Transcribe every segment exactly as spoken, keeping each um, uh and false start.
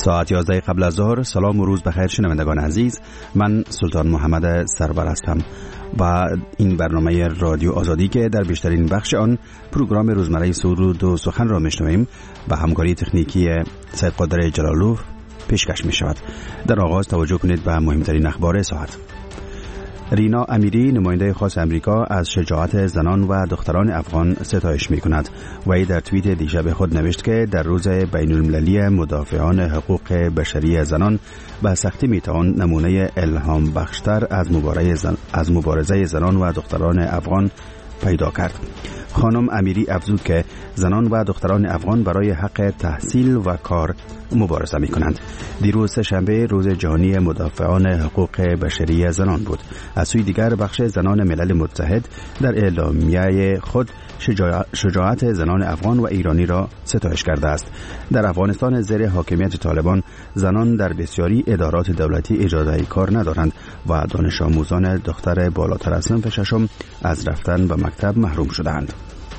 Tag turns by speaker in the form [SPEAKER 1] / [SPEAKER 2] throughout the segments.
[SPEAKER 1] ساعت یازده قبل از ظهر. سلام و روز بخیر شنوندگان عزیز، من سلطان محمد سرور هستم و این برنامه رادیو آزادی که در بیشترین بخش آن پروگرام روزمره سرود و سخن را میشنویم و همکاری تکنیکی سید قادر جلالوف پیشکش می شود. در آغاز توجه کنید به مهمترین اخبار ساعت. رینا امیری، نماینده خاص امریکا، از شجاعت زنان و دختران افغان ستایش می کند و ای در توییت دیشب خود نوشت که در روز بین المللی مدافعان حقوق بشری زنان به سختی می توان نمونه الهام بخشتر از مبارزه زن... از مبارزه زنان و دختران افغان پیدا کرد. خانم امیری افزود که زنان و دختران افغان برای حق تحصیل و کار مبارزه می کنند. دیروز سه‌شنبه روز جهانی مدافعان حقوق بشری زنان بود. از سوی دیگر بخش زنان ملل متحد در اعلامیه خود شجاعت زنان افغان و ایرانی را ستایش کرده است. در افغانستان زیر حاکمیت طالبان زنان در بسیاری ادارات دولتی اجازه کار ندارند و دانش آموزان دختر بالاتر از صنف ششم از رفتن به مکتب محروم شدند.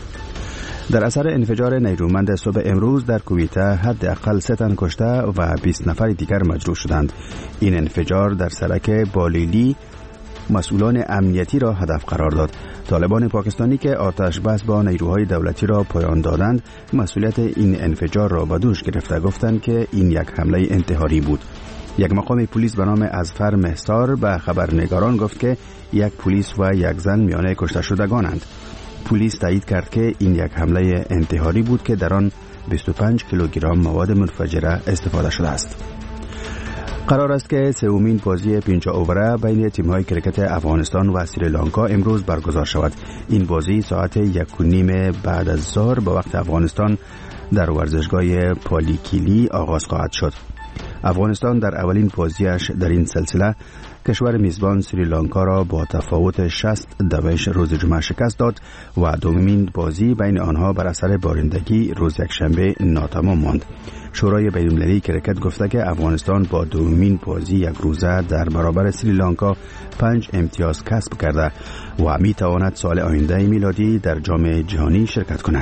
[SPEAKER 1] در اثر انفجار نیرومند صبح امروز در کویته حداقل سه تن کشته و بیست نفر دیگر مجروح شدند. این انفجار در سرک بالیلی مسئولان امنیتی را هدف قرار داد. طالبان پاکستانی که آتش بس با نیروهای دولتی را پایان دادند مسئولیت این انفجار را به دوش گرفته، گفتند که این یک حمله انتحاری بود. یک مقام پلیس به نام اظفر مهستار به خبرنگاران گفت که یک پلیس و یک زن میان کشته شدگانند. پلیس تایید کرد که این یک حمله انتحاری بود که در آن بیست و پنج کیلوگرم مواد منفجره استفاده شده است. قرار است که سومین بازی پنج اووره بین تیم‌های کرکت افغانستان و سریلانکا امروز برگزار شود. این بازی ساعت یک و نیم بعد از ظهر به وقت افغانستان در ورزشگاه پالیکیلی آغاز خواهد شد. افغانستان در اولین بازیش در این سلسله کشور میزبان سریلانکا را با تفاوت شصت دویش روز جمعه شکست داد و دومین بازی بین آنها بر اثر بارندگی روز یکشنبه ناتمام ماند. شورای بین‌المللی کرکت گفته که افغانستان با دومین بازی یک روزه در برابر سریلانکا پنج امتیاز کسب کرده و می تواند سال آینده میلادی در جام جهانی شرکت کند.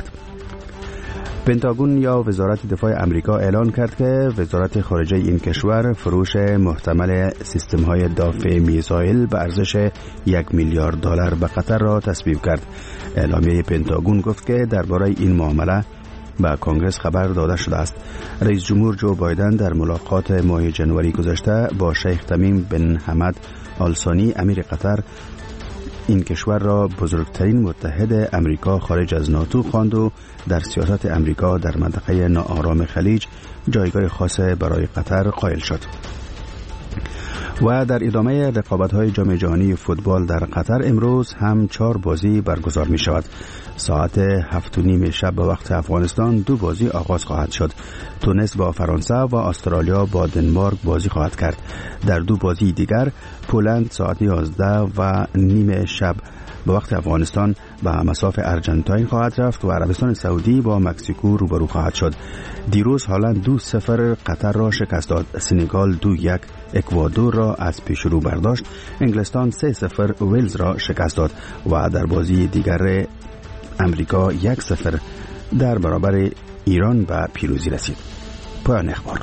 [SPEAKER 1] پنتاگون یا وزارت دفاع امریکا اعلان کرد که وزارت خارجه این کشور فروش محتمل سیستم‌های دفاع میزایل به ارزش یک میلیارد دلار به قطر را تصویب کرد. اعلامیه پنتاگون گفت که درباره این معامله به کنگره خبر داده شده است. رئیس جمهور جو بایدن در ملاقات ماه جنوری گذشته با شیخ تمیم بن حمد آل ثانی امیر قطر این کشور را بزرگترین متحد امریکا خارج از ناتو خواند و در سیاست امریکا در منطقه ناآرام خلیج جایگاه خاص برای قطر قائل شد. و در ادامه رقابت‌های جام جهانی فوتبال در قطر امروز هم چهار بازی برگزار می شود. ساعت هفت و نیم شب به وقت افغانستان دو بازی آغاز خواهد شد. تونس با فرانسه و استرالیا با دنمارک بازی خواهد کرد. در دو بازی دیگر پولند ساعت یازده و نیم شب به وقت افغانستان به مساف ارجنتاین خواهد رفت و عربستان سعودی با مکزیکو روبرو خواهد شد. دیروز هلند دو صفر قطر را شکست داد. سنگال دو یک اکوادور را از پیش رو برداشت. انگلستان سه صفر ویلز را شکست داد و در بازی دیگر امریکا یک صفر در برابر ایران به پیروزی رسید. پایان اخبار.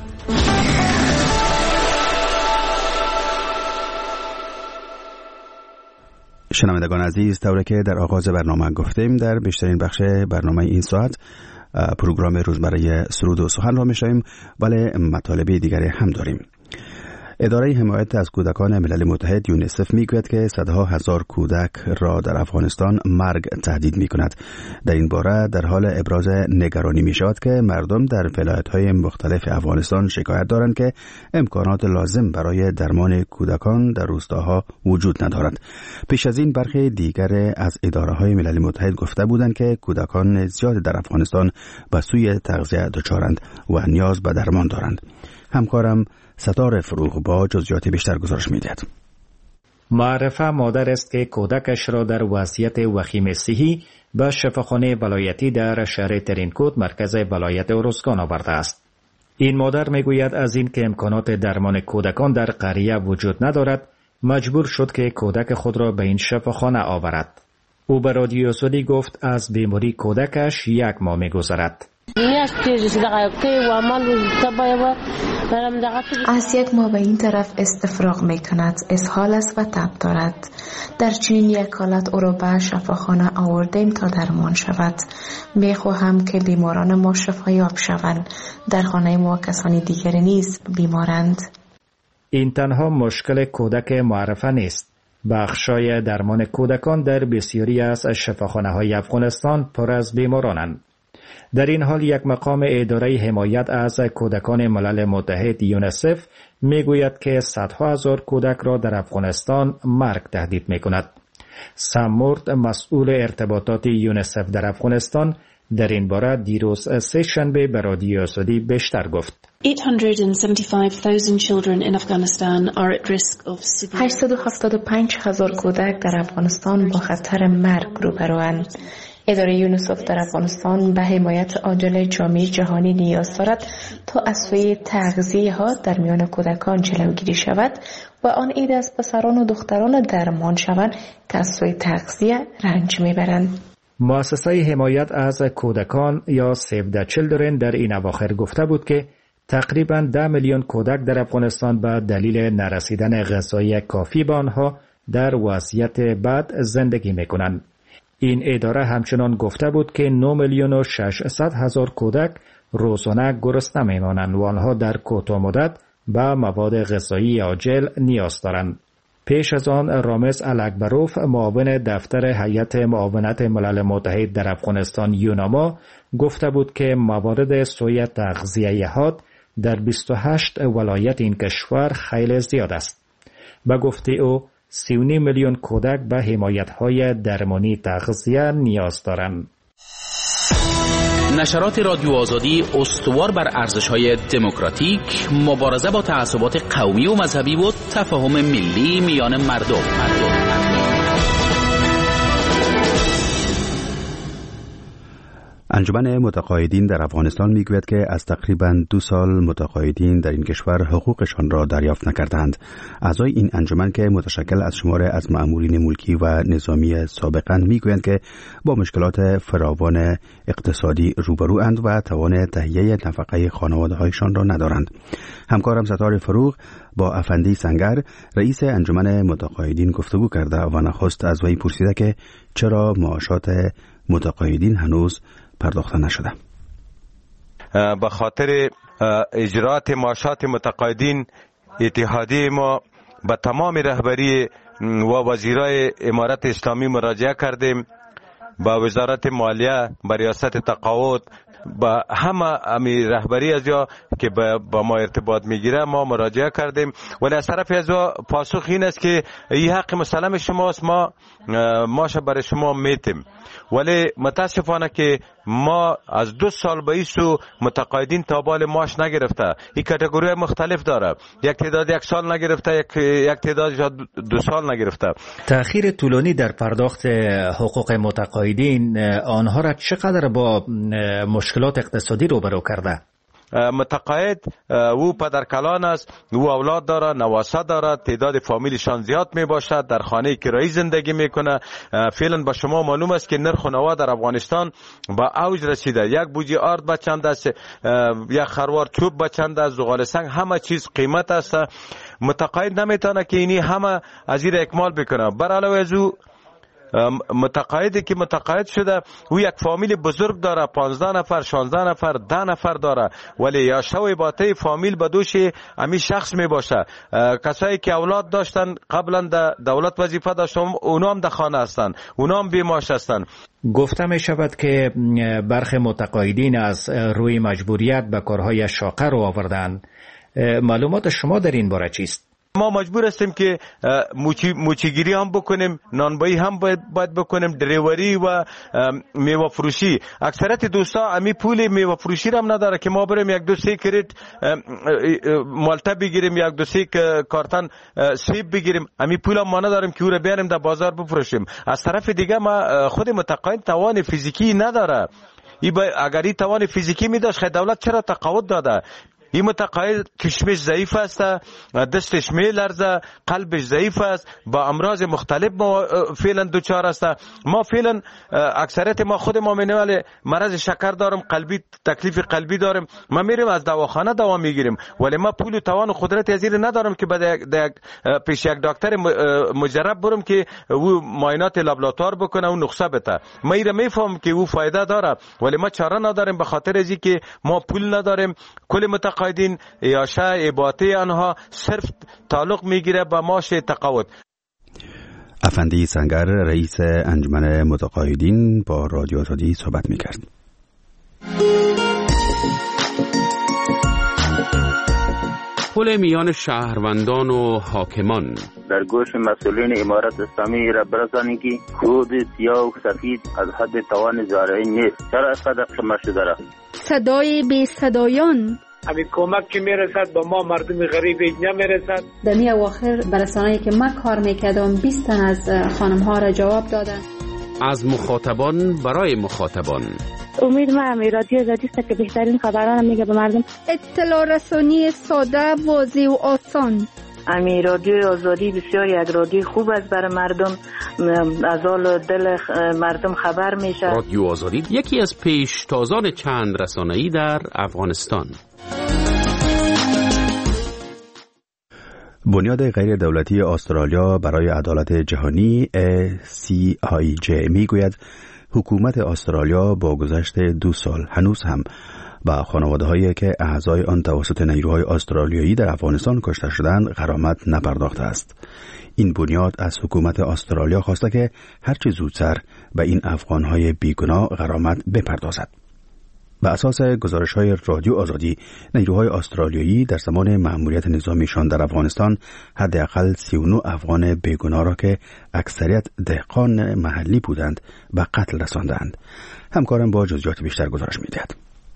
[SPEAKER 1] شنوندگان عزیز، طوری که در آغاز برنامه گفتیم در بیشترین بخش برنامه این ساعت پروگرام روزمره سرود و سخن را میشنویم، ولی مطالب دیگری هم داریم. اداره حمایت از کودکان ملل متحد یونیسف میگوید که صدها هزار کودک را در افغانستان مرگ تهدید میکند. در این باره در حال ابراز نگرانی می شود که مردم در ولایت‌های مختلف افغانستان شکایت دارند که امکانات لازم برای درمان کودکان در روستاها وجود ندارد. پیش از این برخی دیگر از اداره‌های ملل متحد گفته بودند که کودکان زیاد در افغانستان به سوی تغذیه دچارند و نیاز به درمان دارند. همکارم ستاره فروغ با جزئیات بیشتر گزارش می‌دهد.
[SPEAKER 2] معرفه مادر است که کودکش را در وضعیت وخیم صحی به شفاخانه ولایتی در شهر ترینکوت مرکز ولایت ارزگان آورده است. این مادر میگوید از این که امکانات درمان کودکان در قریه وجود ندارد، مجبور شد که کودک خود را به این شفاخانه آورد. او به رادیو آزادی گفت از بیماری کودکش یک ماه می‌گذرد.
[SPEAKER 3] از یک ماه به این طرف استفراغ می کند، اسهال است و تب دارد. در چنین یک حالت او را به شفاخانه آوردیم تا درمان شود. می خواهم که بیماران ما شفایاب شوند. در خانه ما کسانی دیگری نیز بیمارند.
[SPEAKER 2] این تنها مشکل کودک معرفه نیست. بخشای درمان کودکان در بسیاری از شفاخانه‌های افغانستان پر از بیمارانند. در این حال یک مقام اداره حمایت از کودکان ملل متحد یونیسف میگوید که صدها هزار کودک را در افغانستان مرگ تهدید میکند. سامورد مسئول ارتباطات یونیسف در افغانستان در این باره دیروز سه شنبه به رادیو آزادی بیشتر گفت.
[SPEAKER 3] هشتصد و هفتاد و پنج هزار کودک در افغانستان با خطر مرگ روبروند. اداره یونیسف در افغانستان به حمایت عاجل جامعه جهانی نیاز دارد تا از سوی تغذیه ها در میان کودکان جلوگیری شود و آن عده از پسران و دختران درمان شوند که از سوی تغذیه رنج میبرند.
[SPEAKER 2] مؤسسه حمایت از کودکان یا سیو د چیلدرن در این اواخر گفته بود که تقریباً ده میلیون کودک در افغانستان به دلیل نرسیدن غذای کافی به آنها در وضعیت بد زندگی میکنند. این اداره همچنان گفته بود که نه میلیون و ششصد هزار کودک روزانه گرسنه میمانند و آنها در کوتاه مدت به مواد غذایی عاجل نیاز دارند. پیش از آن رامز الکبروف معاون دفتر هیئت معاونت ملل متحد در افغانستان یوناما گفته بود که موارد سوء تغذیه حاد در بیست و هشت ولایت این کشور خیلی زیاد است. به گفته او سی و نیم میلیون کودک به حمایت‌های درمانی تغذیه نیاز دارند.
[SPEAKER 4] نشرات رادیو آزادی استوار بر ارزش‌های دموکراتیک، مبارزه با تعصبات قومی و مذهبی و تفاهم ملی میان مردم. مردم.
[SPEAKER 1] انجمن متقاعدین در افغانستان میگوید که از تقریباً دو سال متقاعدین در این کشور حقوقشان را دریافت نکردند. اعضای این انجمن که متشکل از شمار از مأمورین ملکی و نظامی سابقاً میگویند که با مشکلات فراوان اقتصادی روبروند و توان تهیه نفقه خانواده‌هایشان را ندارند. همکارم ستار فروغ با افندی سنگر رئیس انجمن متقاعدین گفتگو کرده و نخست از وی پرسیده که چرا معاشات متقاعدین هنوز پرداخته نشده.
[SPEAKER 5] به خاطر اجرات معاشات متقاعدین اتحادیه ما به تمام رهبری و وزیرای امارت اسلامی مراجعه کردیم، با وزارت مالیه، با ریاست تقاعد، با همه امی رهبری از یا که با ما ارتباط میگیره ما مراجعه کردیم، ولی از طرف از پاسخ این است که این حق مسلم شماست، ما ماش برای شما میتیم، ولی متاسفانه که ما از دو سال به ایسو متقاعدین تابال معاش نگرفته. این کاتگوری مختلف داره، یک تعداد یک سال نگرفته، یک یک تعداد دو سال نگرفته.
[SPEAKER 2] تأخیر طولانی در پرداخت حقوق متقاعدین آنها را چقدر با مشکلات اقتصادی روبرو کرده؟
[SPEAKER 5] متقاعد او پدرکلان است، او اولاد داره، نواسه داره، تعداد فامیلشان زیاد می باشد، در خانه کرایی زندگی میکنه. فعلا با شما معلوم است که نرخ نوا در افغانستان با اوج رسیده. یک بوجی آرد به چند است، یک خروار چوب به چند است، زغال سنگ، همه چیز قیمت است. متقاعد نمیتونه که اینی همه از این اکمال بکنه. بر علاوه از او متقاعدی که متقاعد شده او یک فامیل بزرگ داره، پانزده نفر، شانزده نفر، ده نفر داره، ولی یا شوی باته فامیل به دوش امی شخص می باشه. کسایی که اولاد داشتن قبلا در دولت وظیفه داشتن اونا هم در خانه هستن، اونا هم بیماش هستن.
[SPEAKER 2] گفته می شود که برخی متقاعدین از روی مجبوریت به کارهای شاقه رو آوردند. معلومات شما در این باره چیست؟
[SPEAKER 5] ما مجبور هستیم که موچی موچیگیری هم بکنیم، نانبایی هم باید بکنیم، دریوری و میوه فروشی. اکثریت دوستا امی پول میوه فروشی هم نداره که ما بریم یک دو سه کریت مالته بگیریم، یک دو سه کارتن سیب بگیریم، امی پول هم ما نداریم که او را بیاریم در بازار بفروشیم. از طرف دیگه ما خود متقاعد توان فیزیکی نداره. ای اگر این توان فیزیکی می داشت خیلی دولت چرا تقاعد داده؟ این متقاعد کشمش ضعیف است، دستش میلرزه، قلبش ضعیف است، با امراض مختلف ما فعلا دچار است. ما فعلا اکثریت ما خود ما می‌بینیم مرض شکر دارم، قلبی تکلیف قلبی دارم، ما میریم از دواخانه دوا میگیریم، ولی ما پول و توان و قدرت از این ندارم که بعد پیش یک دکتر مجرب برم که او معاینات لابراتوار بکنه و نسخه بده. ما ایره میفهم که او فایده داره، ولی ما چاره نداریم به خاطر از که ما پول نداریم. کل متقاعدین یا شای اباطه آنها صرف تعلق میگیره به معاش تقاعد.
[SPEAKER 1] افندی سنگر رئیس انجمن متقاعدین با رادیو آزادی صحبت میکرد.
[SPEAKER 6] پل میان شهروندان و حاکمان
[SPEAKER 7] در گوش مسئولین امارت اسلامی را برسانی که کود سیاه و سفید از حد توان زارعی نیست. چرا اینقدر شما شده؟ صدای
[SPEAKER 8] بی صدایان
[SPEAKER 9] همین کمک که میرسد با ما مردم غریب نمیرسد.
[SPEAKER 8] در می اواخر برسانه‌ای که من کار میکردم بیست تن از خانم ها را جواب دادن.
[SPEAKER 6] از مخاطبان برای مخاطبان.
[SPEAKER 10] امید ما امی رادیو آزادی است که بهترین خبران میگه به مردم.
[SPEAKER 8] اطلاع رسانی ساده، واضح و آسان.
[SPEAKER 10] امی رادیو آزادی بسیار یک رادیو خوب است برای مردم، از حال دل مردم خبر میشه.
[SPEAKER 6] رادیو آزادی یکی از پیشتازان چند رسانه‌ای در افغانستان.
[SPEAKER 1] بنیاد غیر دولتی استرالیا برای عدالت جهانی ای سی آی جی میگوید حکومت استرالیا با گذشت دو سال هنوز هم با خانواده‌هایی که اعضای آن توسط نیروهای استرالیایی در افغانستان کشته شدند غرامت نپرداخته است. این بنیاد از حکومت استرالیا خواسته که هرچه زودتر به این افغان‌های بیگناه غرامت بپردازد. بر اساس گزارش‌های رادیو آزادی، نیروهای استرالیایی در زمان مأموریت نظامیشان در افغانستان حداقل سی و نه افغان بیگناه را که اکثریت دهقان محلی بودند به قتل رساندند. همکارم با جزئیات بیشتر گزارش می‌دهد.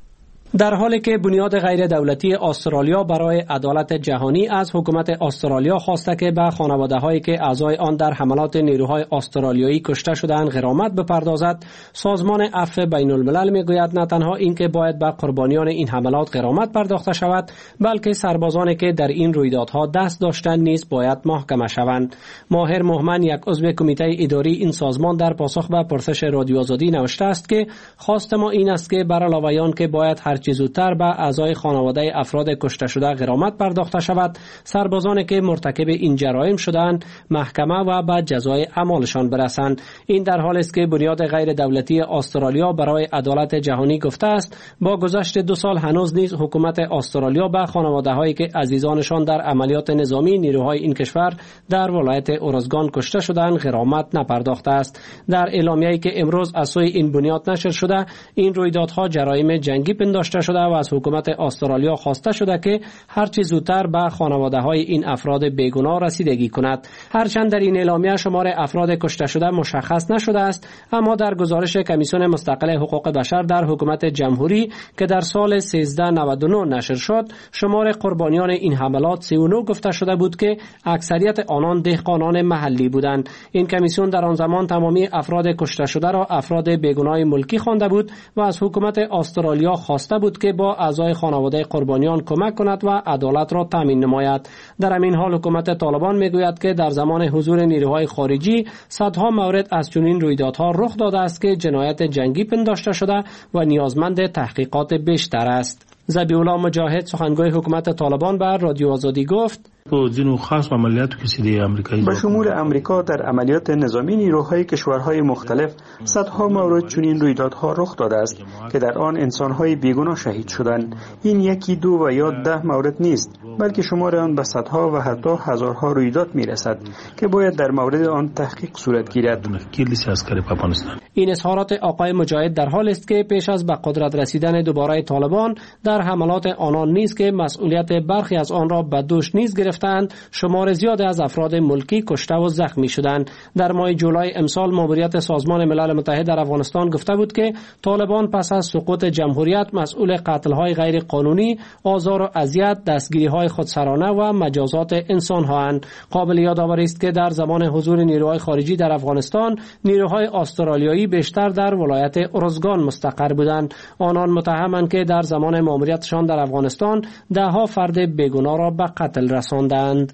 [SPEAKER 11] در حالی که بنیاد غیر دولتی استرالیا برای عدالت جهانی از حکومت استرالیا خواسته که به خانواده هایی که اعضای آن در حملات نیروهای استرالیایی کشته شدند غرامت بپردازد، سازمان عفو بین الملل میگوید نه تنها اینکه باید به قربانیان این حملات غرامت پرداخته شود، بلکه سربازانی که در این رویدادها دست داشتند نیز باید محاکمه شوند. ماهر مهمن، یک عضو کمیته اداری این سازمان، در پاسخ به پرسش رادیو آزادی نوشته است که خواست ما این است که بر علاوه آن که باید هر چه زودتر به اعضای خانواده افراد کشته شده غرامت پرداخته شود، سربازانی که مرتکب این جرایم شدند محکمه و به جزای اعمالشان برسند. این در حالی است که بنیاد غیر دولتی استرالیا برای عدالت جهانی گفته است با گذشت دو سال هنوز نیز حکومت استرالیا به خانواده هایی که عزیزانشان در عملیات نظامی نیروهای این کشور در ولایت اورزگان کشته شدند غرامت نپرداخته است. در اعلامیه‌ای که امروز از سوی این بنیاد نشر شده، این رویدادها جرایم جنگی پنداشته شده و از حکومت استرالیا خواسته شده که هرچه زودتر به خانواده های این افراد بیگناه رسیدگی کند. هرچند در این اعلامیه شمار افراد کشته شده مشخص نشده است، اما در گزارش کمیسیون مستقل حقوق بشر در حکومت جمهوری که در سال سیزده نود و نه نشر شد، شمار قربانیان این حملات سی و نه گفته شده بود که اکثریت آنان دهقانان محلی بودند. این کمیسیون در آن زمان تمامی افراد کشته شده را افراد بیگناه ملکی خوانده بود و از حکومت استرالیا خواسته بود که با اعضای خانواده قربانیان کمک کند و عدالت را تامین نماید. در همین حال حکومت طالبان میگوید که در زمان حضور نیروهای خارجی صدها مورد از چنین رویدادها رخ داده است که جنایت جنگی پنداشته شده و نیازمند تحقیقات بیشتر است. ذبیح الله مجاهد، سخنگوی حکومت طالبان، بر رادیو آزادی گفت:
[SPEAKER 12] به شمول امریکا در عملیات نظامی نیروهای کشورهای مختلف صدها مورد چنین رویدادها رخ داده است که در آن انسانهای بیگناه شهید شدند. این یکی دو و یا ده مورد نیست، بلکه شمار آن به صدها و حتی هزارها رویداد میرسد که باید در مورد آن تحقیق صورت گیرد.
[SPEAKER 11] این اظهارات آقای مجاهد در حالی است که پیش از به قدرت رسیدن دوباره طالبان در حملات آنان نیز که مسئولیت برخی از آن را به دوش نیز گرفتند، شمار زیاد از افراد ملکی کشته و زخمی شدند. در ماه جولای امسال ماموریت سازمان ملل متحد در افغانستان گفته بود که طالبان پس از سقوط جمهوریت مسئول قتل‌های غیر قانونی، آزار و اذیت، دستگیری‌های های خودسرانه و مجازات انسان هاند. قابل یادآوری است که در زمان حضور نیروهای خارجی در افغانستان نیروهای استرالیایی بیشتر در ولایت ارزگان مستقر بودند. آنان متهمند که در زمان ماموریتشان در افغانستان ده ها فرد بیگناه را به قتل رساندند.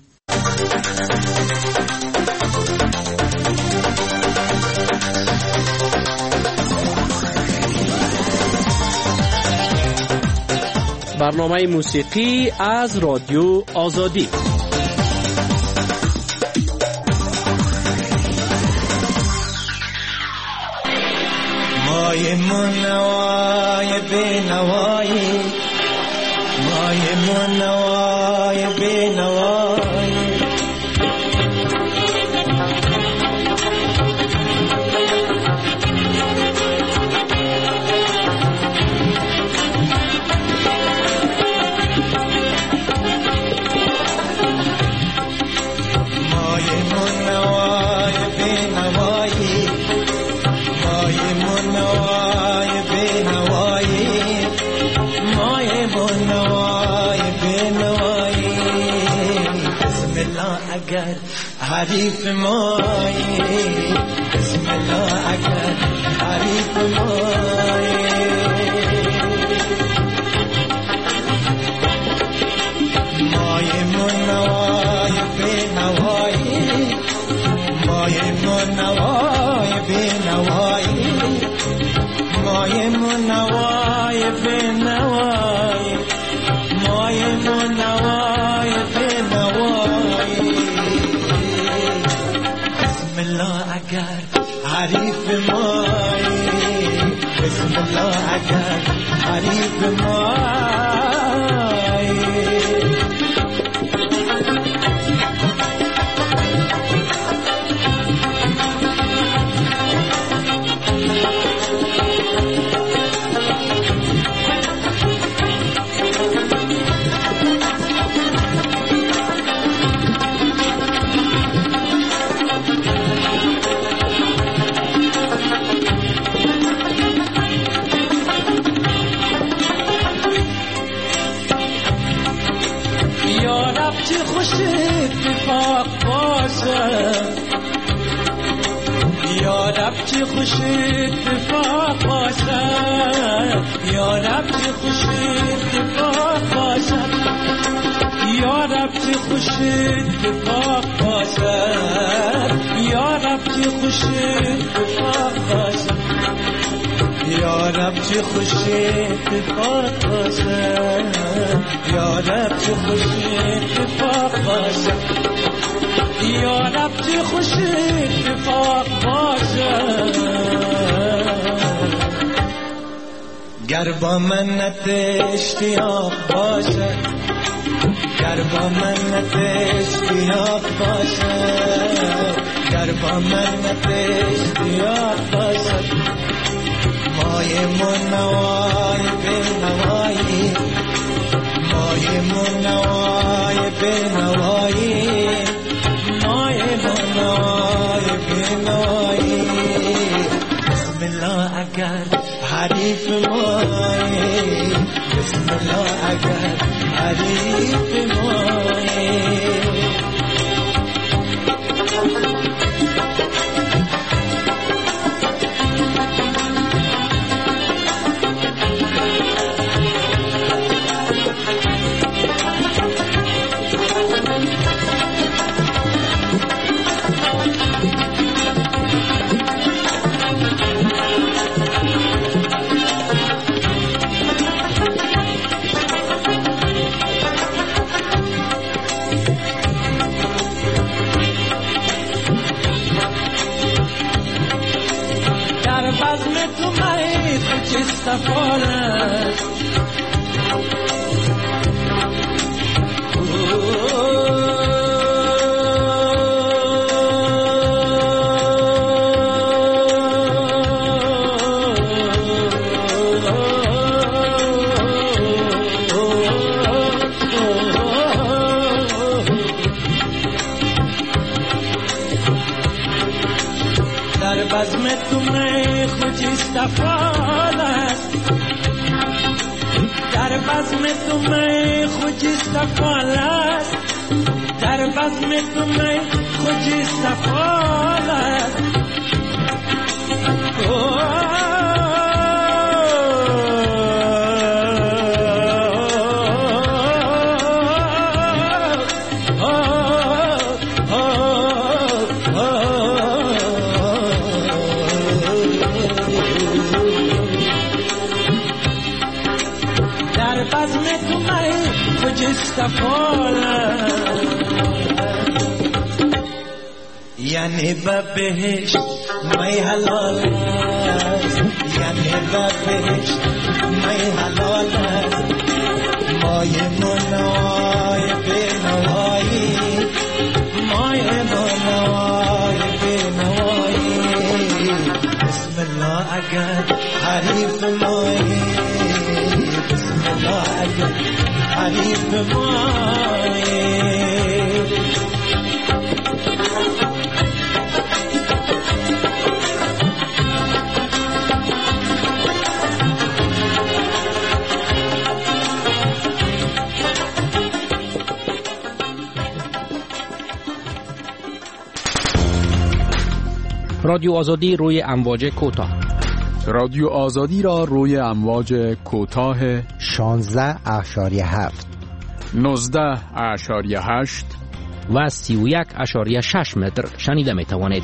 [SPEAKER 11] برنامه موسیقی از رادیو آزادی.
[SPEAKER 13] مای منوای بینوایی، مای منوای بینوایی، حریف مایی، بسم الله اگر حریف مایی، مای منوای بینوایی، مای منوای بینوایی، مای منوای بینوایی، مای منوای بینوایی، اگر حریف مایی، بسم الله اگر حریف مایی. یا رب چه خوش اتفاق باشد، یا رب چه خوش اتفاق باشد، یا رب چه خوش اتفاق باشد، یا رب چه خوش اتفاق باشد، یا رب چه خوش اتفاق باشد، یا رب چه خوش اتفاق باشد، یا رب چه خوش اتفاق باشد. گر با منت اشتیاق باشد، گر با منت اشتیاق باشد، گر با منت اشتیاق باشد، مای منوای بینوایی، مای منوای بینوایی، مای منوای بینوایی، بسم الله اگر حریف مایی، بسم الله اگر حریف مایی. در بزم تو می خوجی صفال است، در بزم تو می خوجی صفال است. یعنی به بهشت می حلال است، یعنی به بهشت می حلال است. مای منوای بنوایی، مای منوای بنوایی. بسم الله اگر حریف مایی، بسم الله اگر حریف مایی.
[SPEAKER 11] رادیو آزادی روی امواج کوتاه.
[SPEAKER 14] رادیو آزادی را روی امواج کوتاه
[SPEAKER 15] شانزده اشاریه هفت،
[SPEAKER 14] نوزده اشاریه هشت
[SPEAKER 11] و سی و یک اشاریه شش متر شنیده می توانید.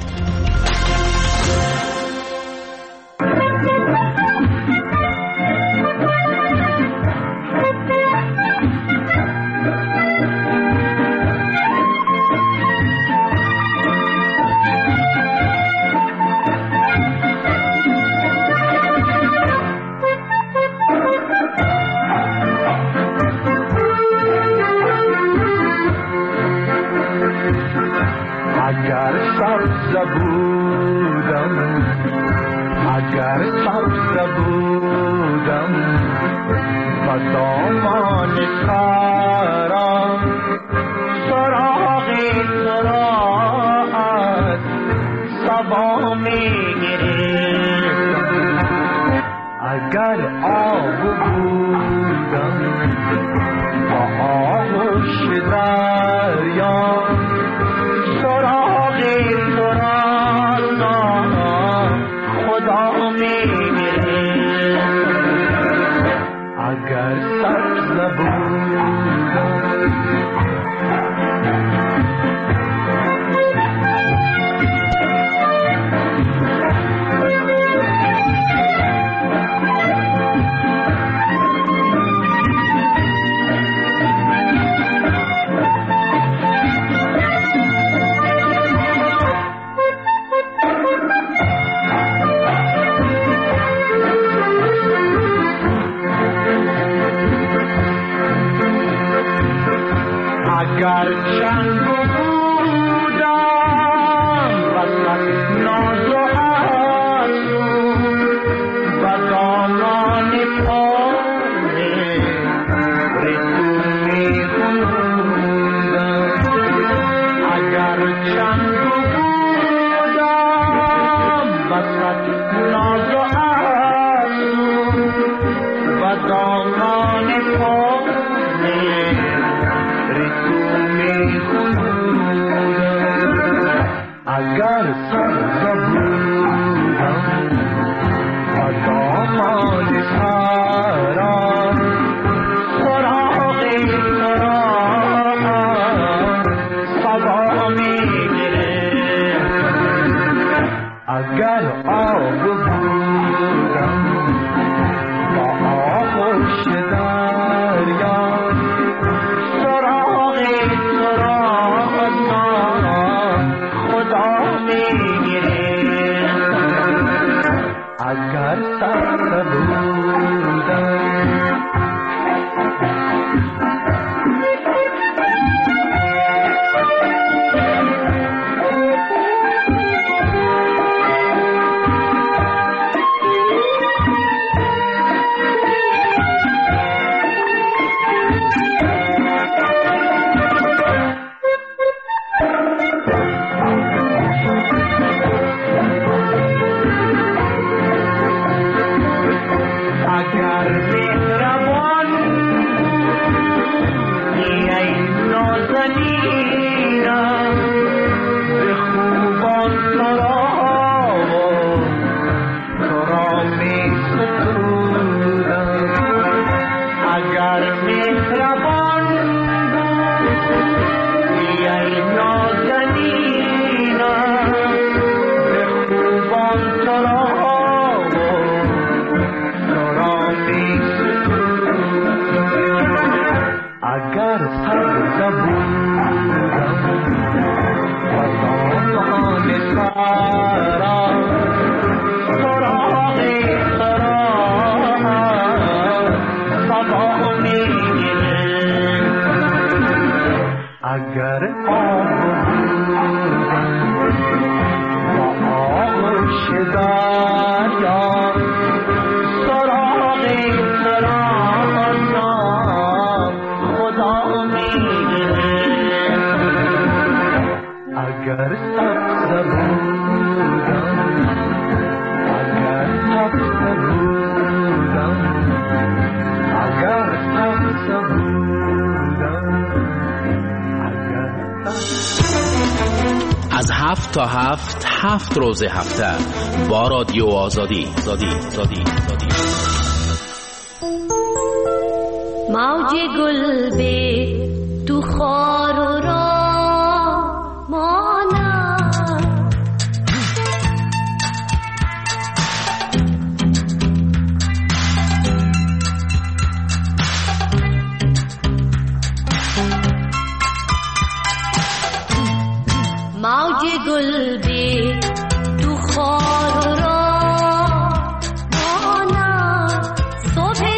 [SPEAKER 4] هفت تا هفت هفت روز هفته با رادیو آزادی. آزادی. آزادی. آزادی.
[SPEAKER 16] موج گل به تو خار و را مانم، موج گل به تو خار و را مانم، صبح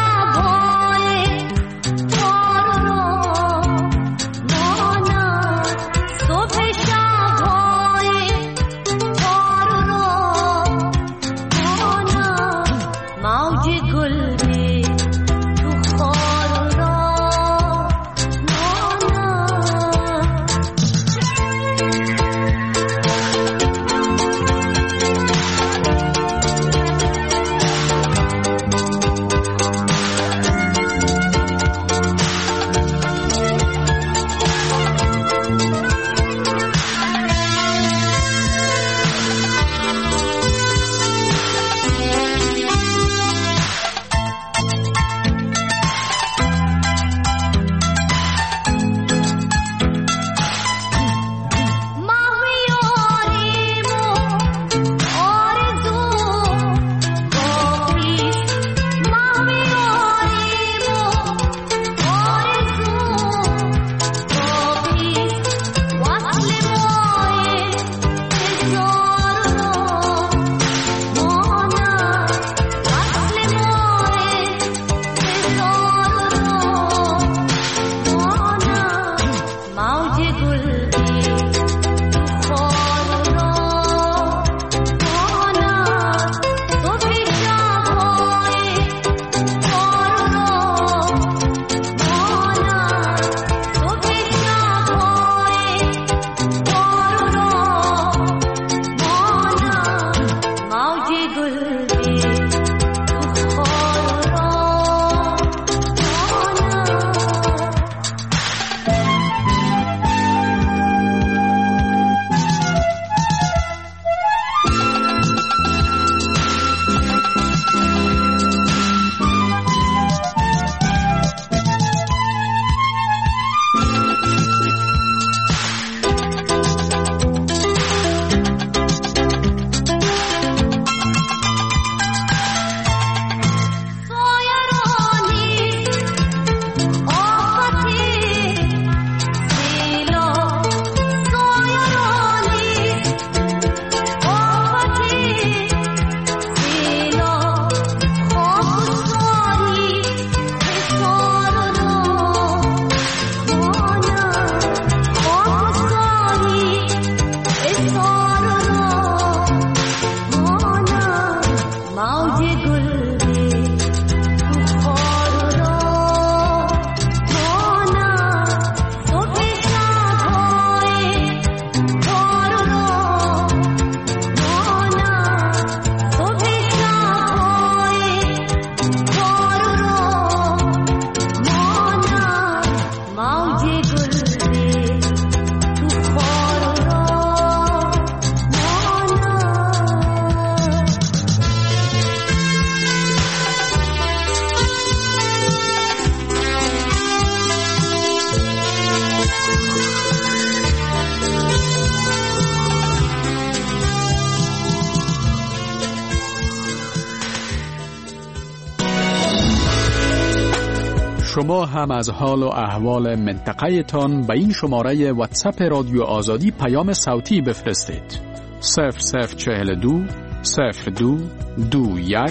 [SPEAKER 14] شما هم از حال و احوال منطقه تان به این شماره واتساپ رادیو آزادی پیام صوتی بفرستید. صفر صفر چهل دو صفر دو دو یک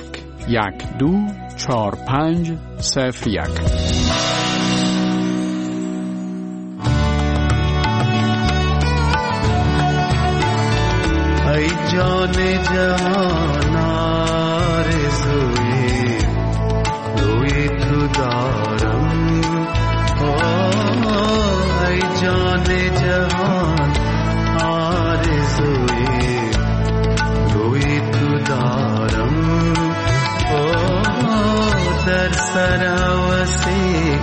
[SPEAKER 14] یک دو چار پنج صفر یک.
[SPEAKER 17] ای جان جهان آرزوی روی تو دارم، ای جان جهان آرزوی روی تو دارم، در سر هوسی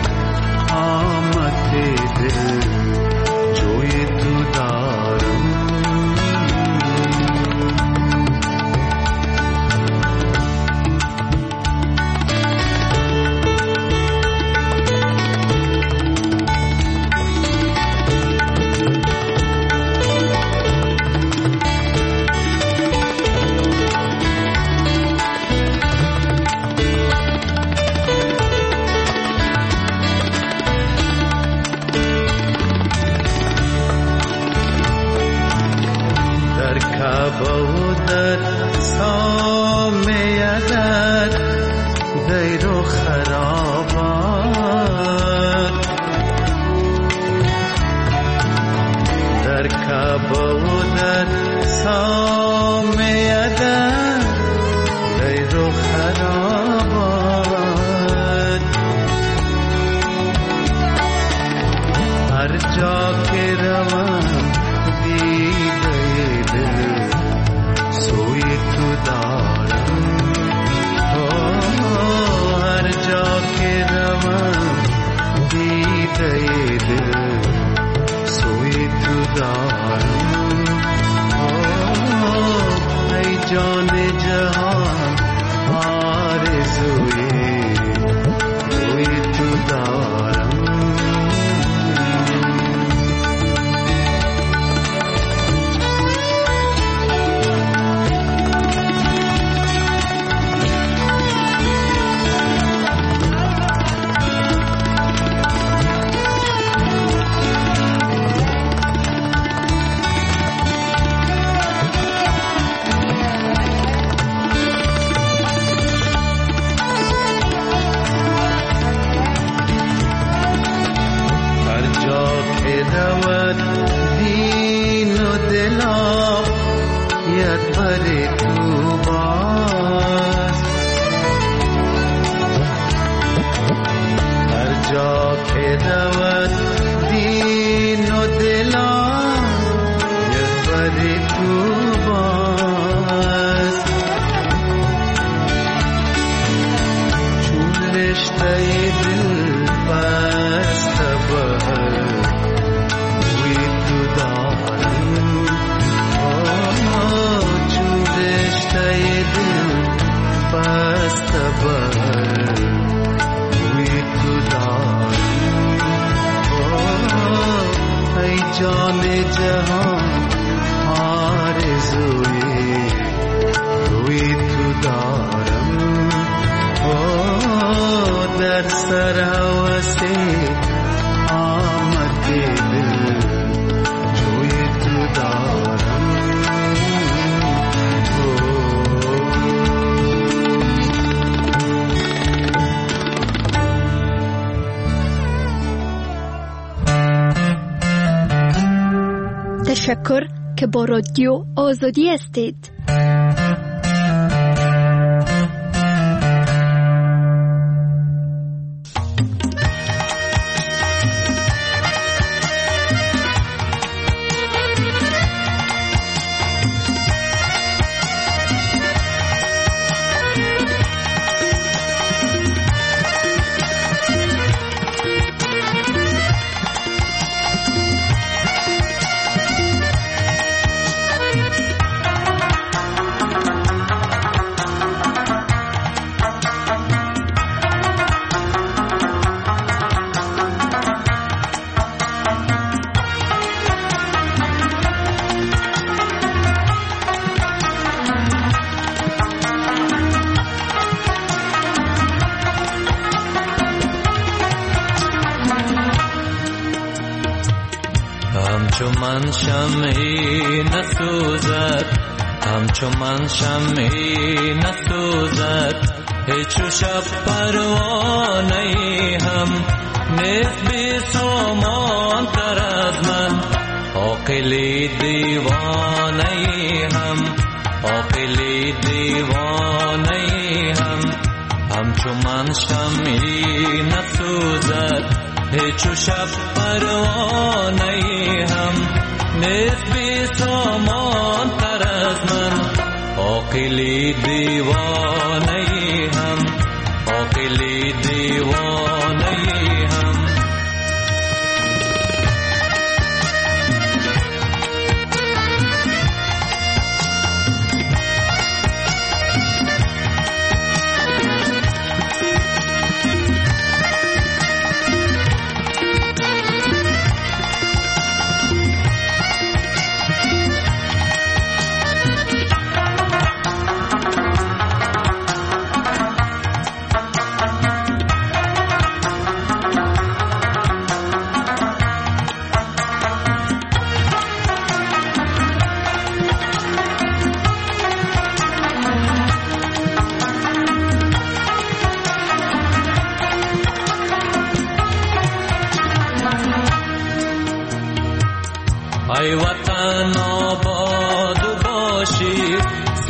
[SPEAKER 17] آمد دل جوی تو دارم. در سامیدت دیر و خرابات در کعبه و در سامیدت دیر و خرابات هر جا که روم دیده دل سوی تو دارم هر جا که روم دیده دل سوی تو دارم ای جان جهان آرزوی روی تو دارم دین و دلا یک بر تو باز هر جا که رود دین و دلا یک بر تو باز چون رشته دل بسته بهر بسته بر وی تو دارم ای جان جهان آرزوی وی تو دارم در سر هوس آمد دل جوی تو دارم
[SPEAKER 18] تشکر که با رادیو آزادی هستید.
[SPEAKER 19] من شمعی نسوزد همچو من شمعی نسوزد هیچو شب پروانه‌ای هم نیست بی سامان تر از من عاقلی دیوانه‌ای هم عاقلی دیوانه‌ای هم همچو من شمعی نسوزد هیچو شب پروانه‌ای هم نیست بی سامان تر از من عاقلی دیوانه‌ای هم عاقلی دیوانه‌ای هم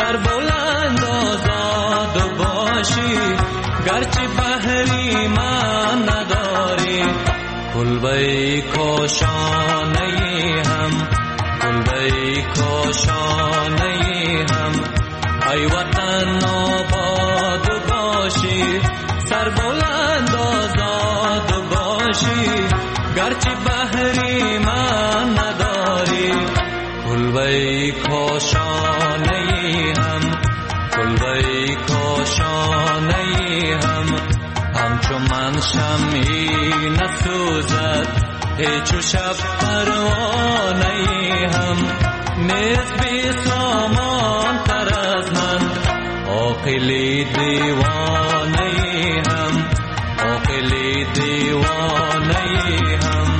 [SPEAKER 19] سر بلند آزاد باشی گرچه بحری من نداری کلبه کاشانه هم کلبه کاشانه هم ای وطن آباد باشی سر بلند آزاد باشی گرچه بحری من نداری کلبه کاشانه هم کلبه کاشانه هم همچو من شمعی نسوزد هیچ و شب پروانه هم نیست بی سامان تر از من عاقلی دیوانه هم عاقلی دیوانه هم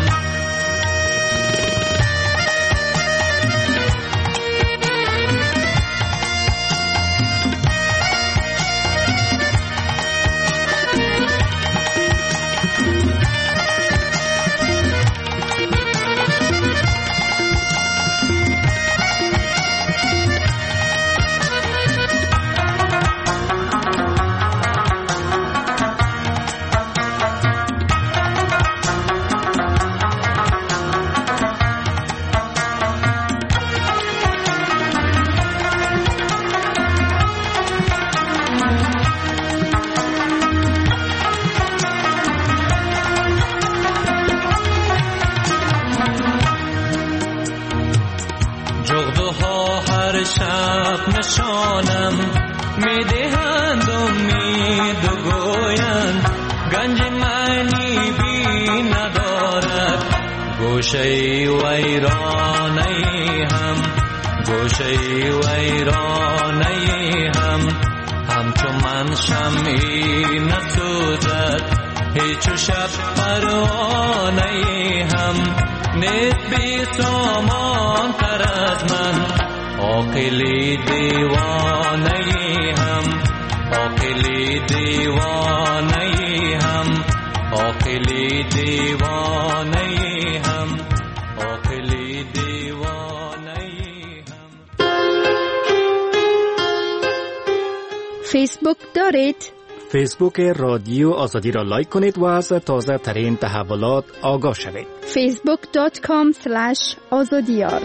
[SPEAKER 19] شب نشانم میدهند امید و گویند گنج معنی بی ندارد گوشه ویرانه هم گوشه ویرانه هم همچو من شمعی نسوزد هیچ و شب پروانه هم نیست بی سامان تر از من عاقلی دیوانه هم عاقلی دیوانه هم عاقلی دیوانه هم عاقلی دیوانه هم.
[SPEAKER 18] فیسبوک دارید؟
[SPEAKER 2] فیسبوک رادیو آزادی را لایک کنید و از تازه ترین تحولات آگاه شوید.
[SPEAKER 18] فیسبوک دات کام اسلش آزادیار.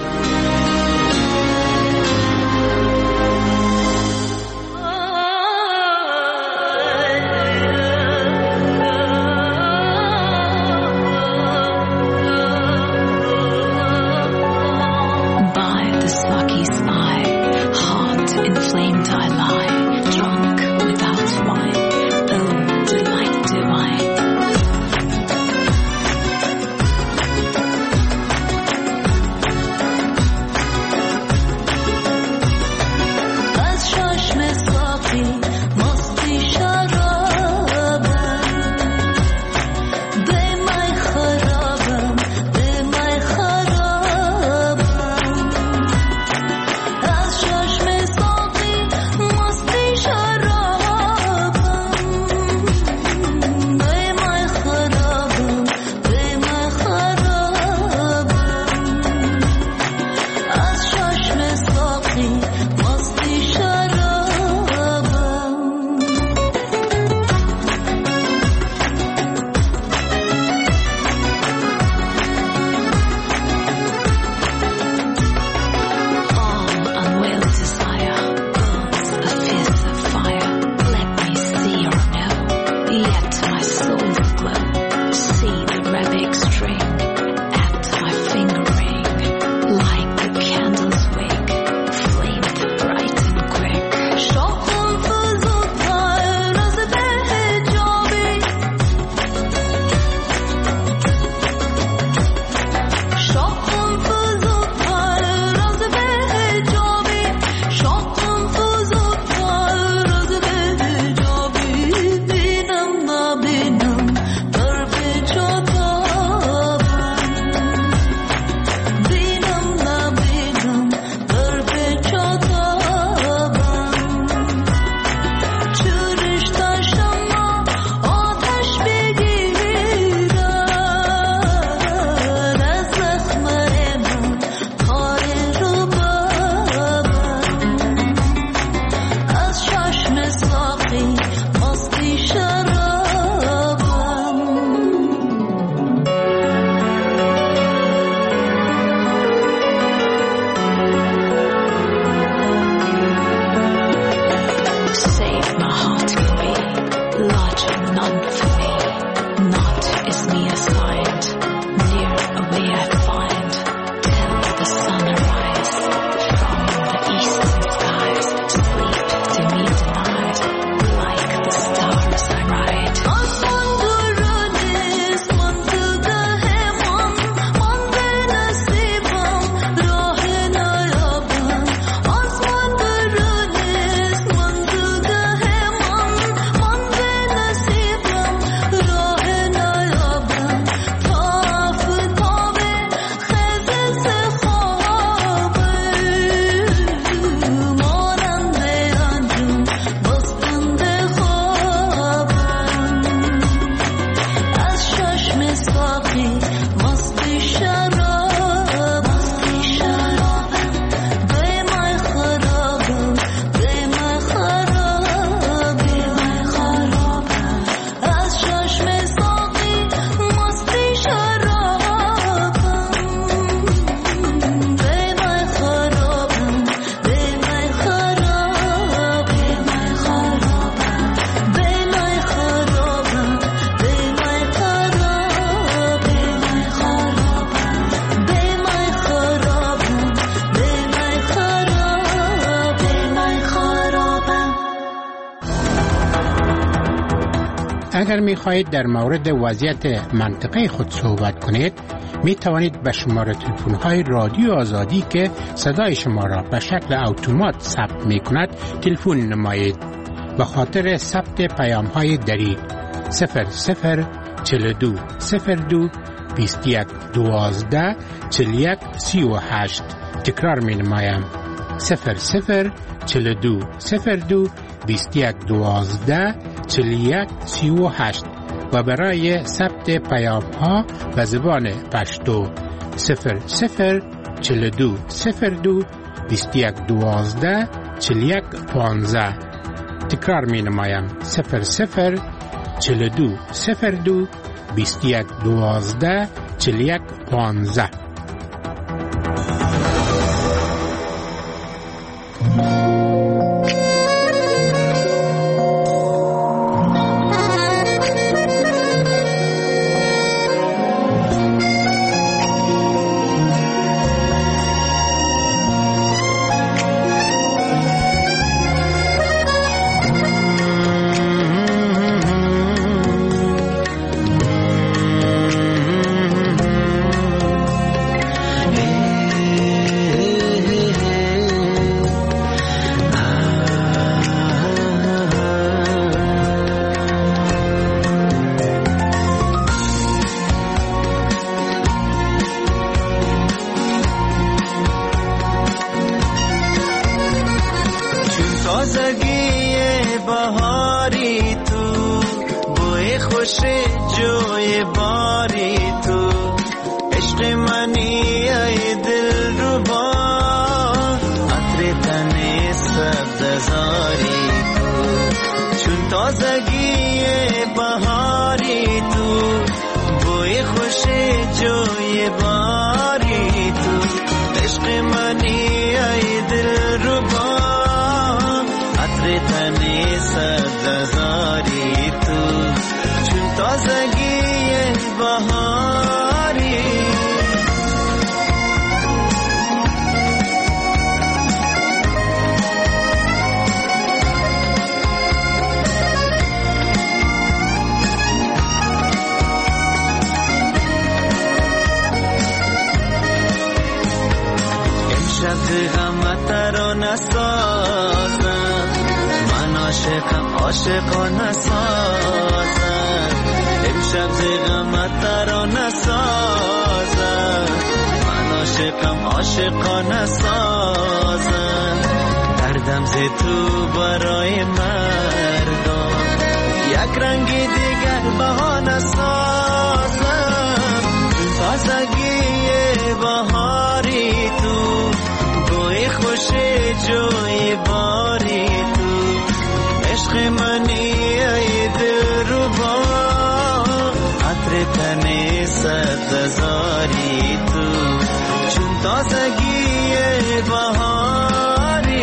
[SPEAKER 20] اگر می خواهید در مورد وضعیت منطقه خود صحبت کنید می توانید به شماره تلفن های رادیو آزادی که صدای شما را به شکل اتومات ثبت می کند تلفن نمایید. به خاطر ثبت پیام های دری صفر صفر چهل و دو صفر دو بیست و یک دوازده چهل و یک سی و هشت تکرار می نمایم صفر صفر چهل و دو صفر دو بیست و یک دوازده چهل و یک سی و هشت و برای ثبت پیام ها به زبان پشتو صفر صفر چهل و دو صفر دو بیست و یک دوازده چهل و یک پانزده تکرار می نمایم صفر صفر چهل و دو صفر دو بیست و یک دوازده چهل و یک پانزده.
[SPEAKER 17] عاشقانه سازم امشب زغمت ترانه سازم من عاشقم عاشقانه سازم دردم ز تو برای مردم یک رنگ دیگر بهانه سازم تازگی بهاری تو گوی خوش جوی باری عشق منی ای دلربا عطر تن صد هزاری تو چون تازگی بهاری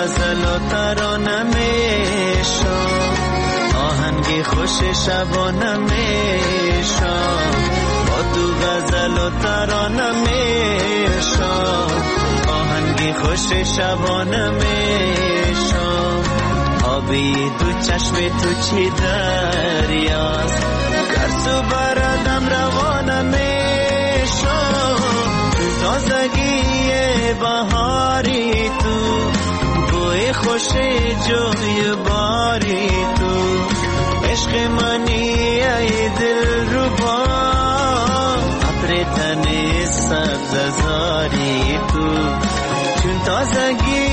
[SPEAKER 17] غزل و ترانه میشم، آهنگ خوش شبانه میشم، با تو غزل و ترانه میشم، آهنگ خوش شبانه میشم. آبی تو چشم تو چی دریاست، گرسو بردم روانه میشم، تو تازگی بهاری تو، بوی خوش جوی باری تو، عشق منی ای دل رو با، عطر تن سبز زاری تو، چون تازگی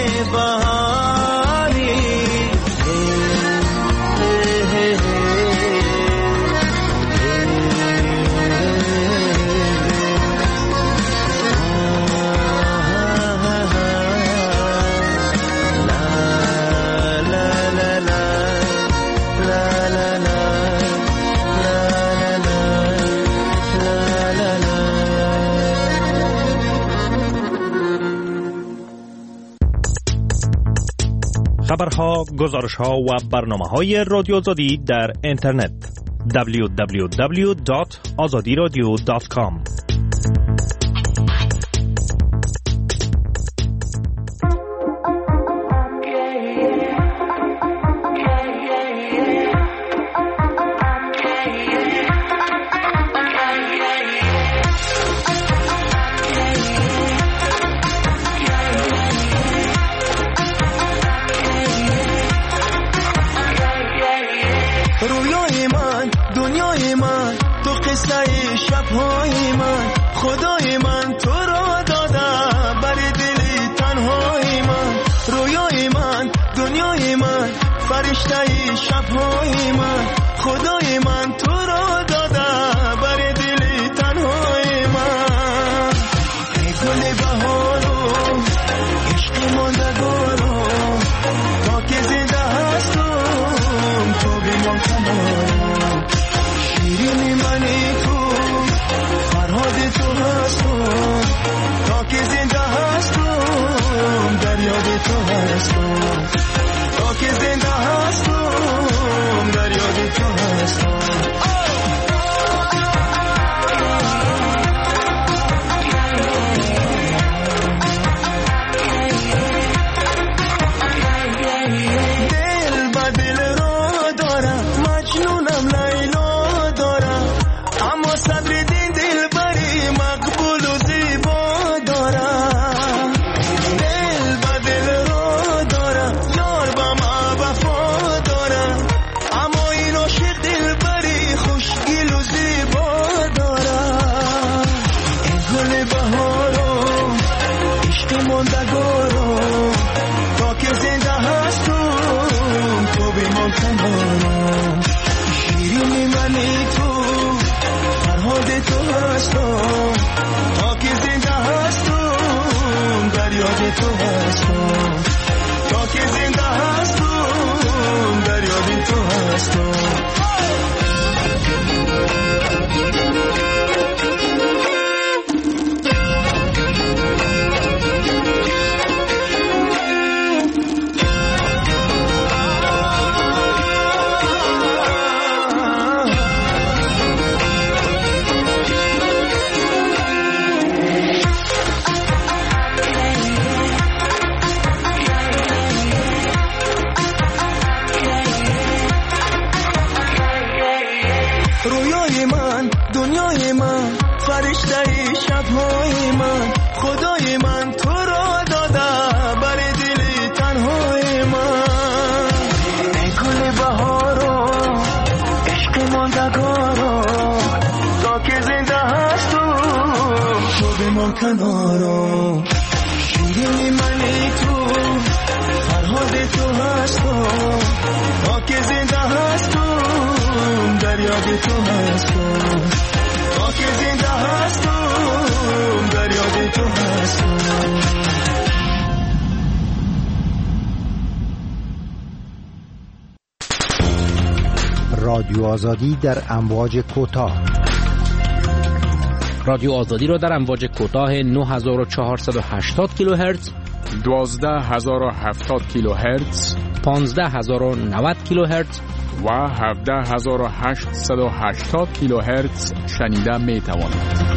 [SPEAKER 17] بهاری.
[SPEAKER 21] خبرها، گزارشها و برنامه‌های رادیو آزادی در اینترنت دبلیو دبلیو دبلیو دات آزادی رادیو دات کام.
[SPEAKER 17] شبهای من خدای من تو را دادم، بر دلی تنهای من رویای من دنیای من، فرشته شبهای من خدای من تو را دادم، بر دلی تنهای من. ای گل بهارو عشق ماندگارو، تا که زنده هستم تو بمان کنارو، شیرین منی تو فرهاد تو هستم، تا که زنده هستم در یاد تو هستم، تا که زنده هستم در یاد تو هستم. دل با دل را دارم، مجنونم لیلا دارم، اما صبر دین دل بری مقبول و زیبا دارم. دل با دل را دارم، یار با ما وفا دارم، اما این عاشق دل بری خوشگل و زیبا دارم. ای گل بهارو عشق ماندگارو، تا که زنده هستم تو بمان کنارم، شیرین منی تو فرهاد تو هستم، تا که زنده هستم در یاد تو هستم، تا که زنده هستم در یاد تو هستم. رویای من دنیای من، فرشته شبهای من خدای من تو را داده، بر دل تنهای من. ای گل بهارو عشق ماندگارو، تا که زنده هستم تو بمان کنارو، شیرین منی تو فرهاد تو هستم، تا که زنده هستم در یاد تو هستم، تا که زنده هستم در یاد تو هستم.
[SPEAKER 15] رادیو آزادی در امواج کوتاه.
[SPEAKER 4] رادیو آزادی را در امواج کوتاه نه هزار و چهارصد و هشتاد کیلوهرتز
[SPEAKER 14] دوازده هزار و هفتاد کیلوهرتز،
[SPEAKER 11] پانزده هزار و نود کیلوهرتز
[SPEAKER 14] و هفده هزار و هشتصد و هشتاد کیلوهرتز شنیده می توانید.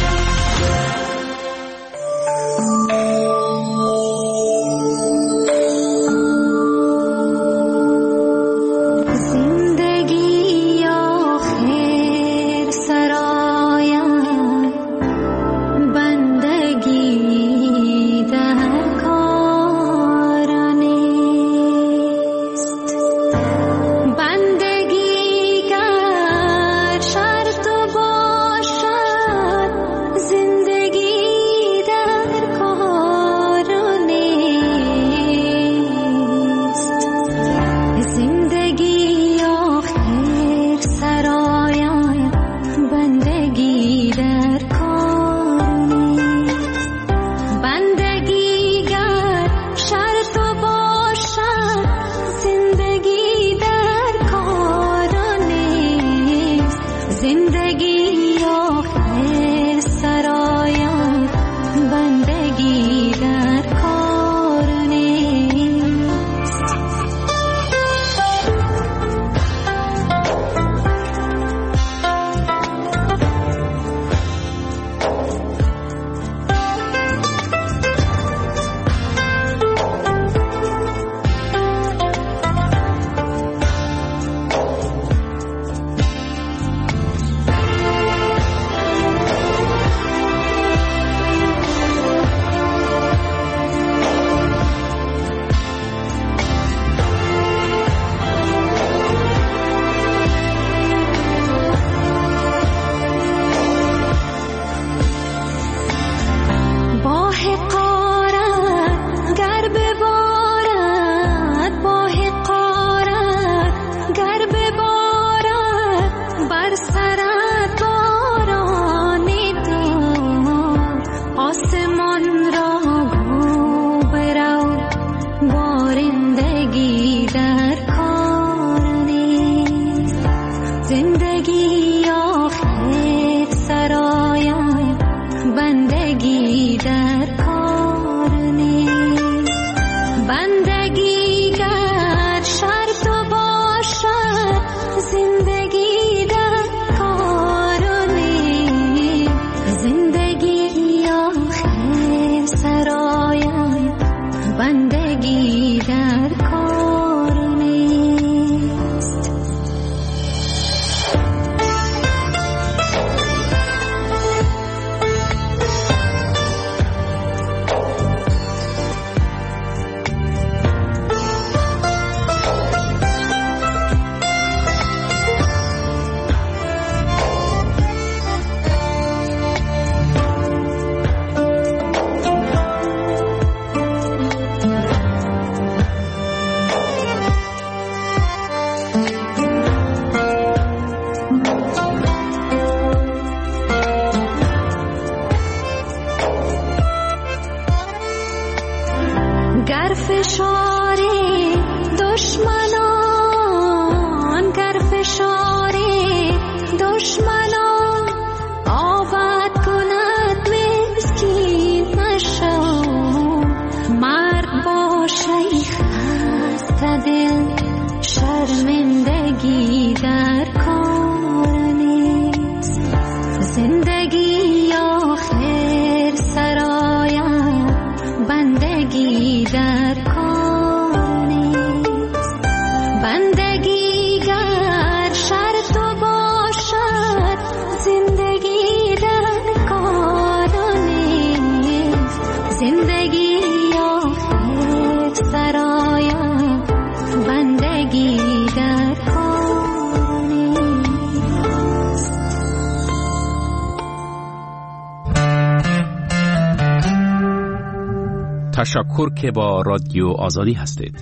[SPEAKER 6] تشکر که با رادیو آزادی هستید.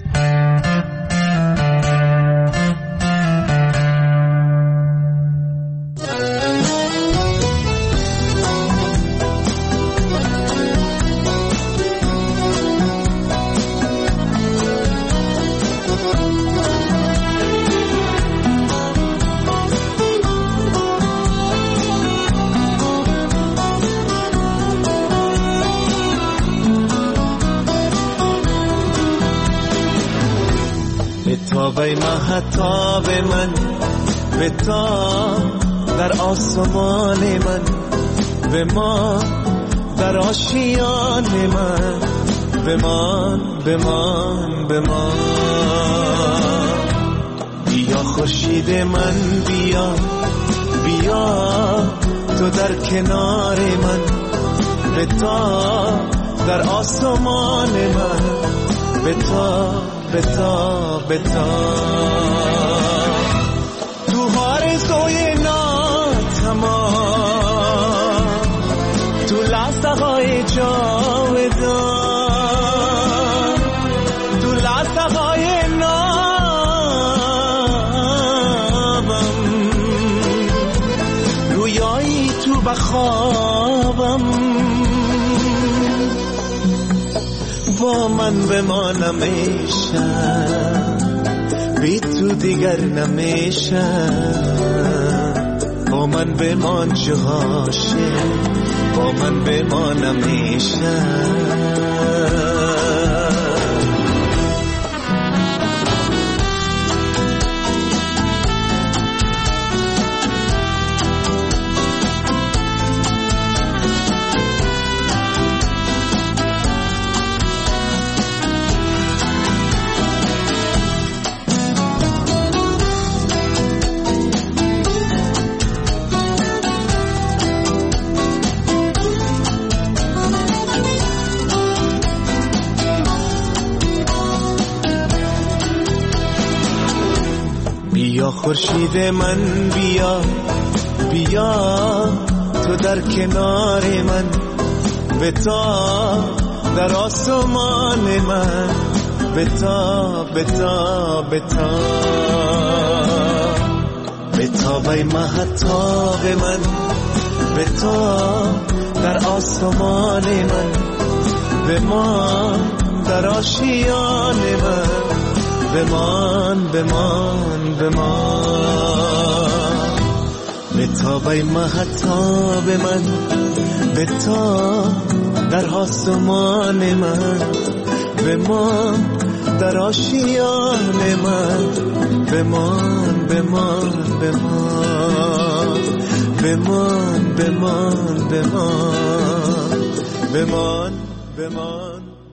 [SPEAKER 17] بتابه مهتاب من، بتاب در آسمان من، بمان در آشیان من، بمان بمان بمان. بیا خورشید من بیا، بیا تو در کنار من، بتاب در آسمان من، بتاب بتاب بتاب. تو آرزوی ناتمام، تو لحظه های جاودان، تو لحظه های نابم، رویایی تو بخوابم. با من بمانم میشه، بی تو دیگر نمیشه. با من بمان جهاشه، با من بمانم میشه. بیا خورشید من بیا، بیا تو در کنار من، بتاب در آسمان من، بتاب بتاب بتاب. بتاب ای مهتاب من، بتاب در آسمان من، بمان در آشیان من، بمان بمان بمان. بتاب ای مهتاب من، بتاب در آسمان من، بمان در آشیان من، بمان بمان بمان. بمان بمان بمان بمان بمان.